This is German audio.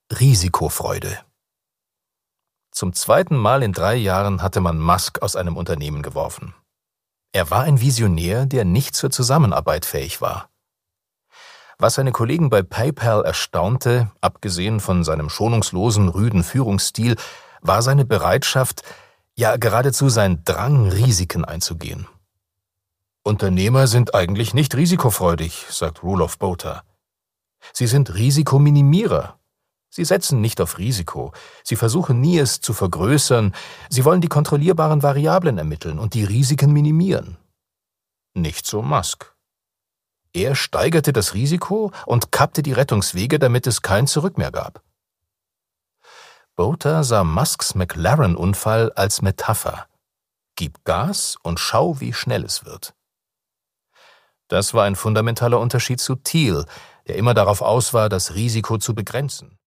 Risikofreude. Zum zweiten Mal in 3 Jahren hatte man Musk aus einem Unternehmen geworfen. Er war ein Visionär, der nicht zur Zusammenarbeit fähig war. Was seine Kollegen bei PayPal erstaunte, abgesehen von seinem schonungslosen, rüden Führungsstil, war seine Bereitschaft, ja geradezu sein Drang, Risiken einzugehen. Unternehmer sind eigentlich nicht risikofreudig, sagt Roelof Botha. Sie sind Risikominimierer. Sie setzen nicht auf Risiko. Sie versuchen nie, es zu vergrößern. Sie wollen die kontrollierbaren Variablen ermitteln und die Risiken minimieren. Nicht so Musk. Er steigerte das Risiko und kappte die Rettungswege, damit es kein Zurück mehr gab. Botha sah Musks McLaren-Unfall als Metapher. Gib Gas und schau, wie schnell es wird. Das war ein fundamentaler Unterschied zu Thiel, der immer darauf aus war, das Risiko zu begrenzen.